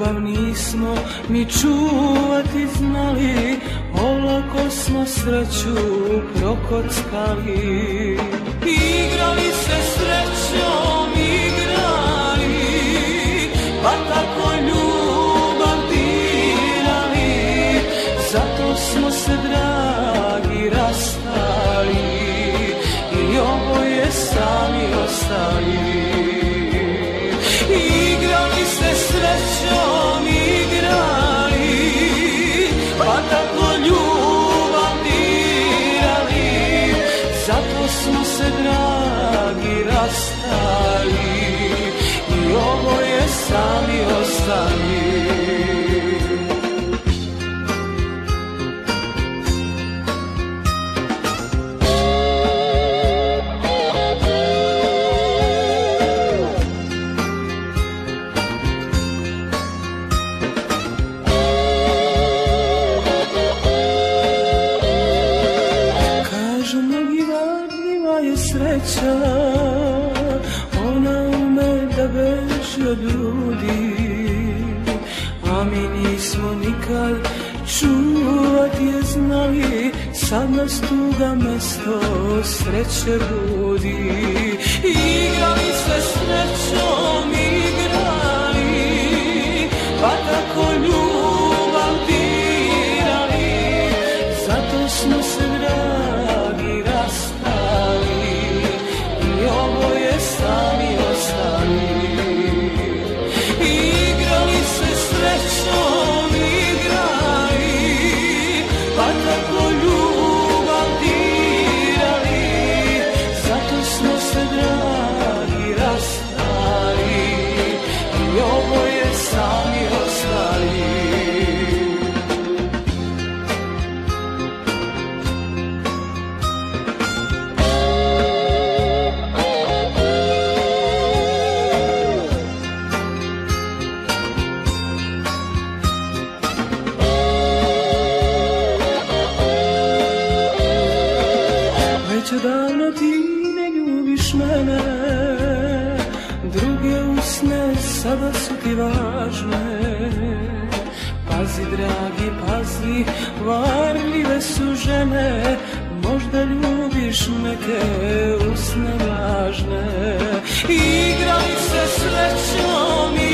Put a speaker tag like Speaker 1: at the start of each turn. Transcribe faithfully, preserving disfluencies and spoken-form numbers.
Speaker 1: ljubav nismo mi čuvati znali, olako smo sreću prokockali. Igrali se srećom, igrali, pa tako ljubav dirali, zato smo se dragi rastali i oboje sami ostali. Igrali se srećom, igrali, pa tako ljubav dirali, zato smo se dragi rastali i oboje sami ostali. Ona ume da beži od ljudi, a mi nismo nikad čuvati je znali, sad nas tuga mesto sreće budi. Igrali se srećom, igrali, pa tako ljubav dirali, zato smo se dragi rastali i oboje sami ostali. Igrali se srećom, igrali, pa tako ljubav dirali, zato smo se dragi rastali i oboje sami ostali. Davno ti ne ljubiš mene, druge usne sada su ti važne. Pazi dragi, pazi, varljive su žene, možda ljubiš neke usne lažne. Igrali se srećom,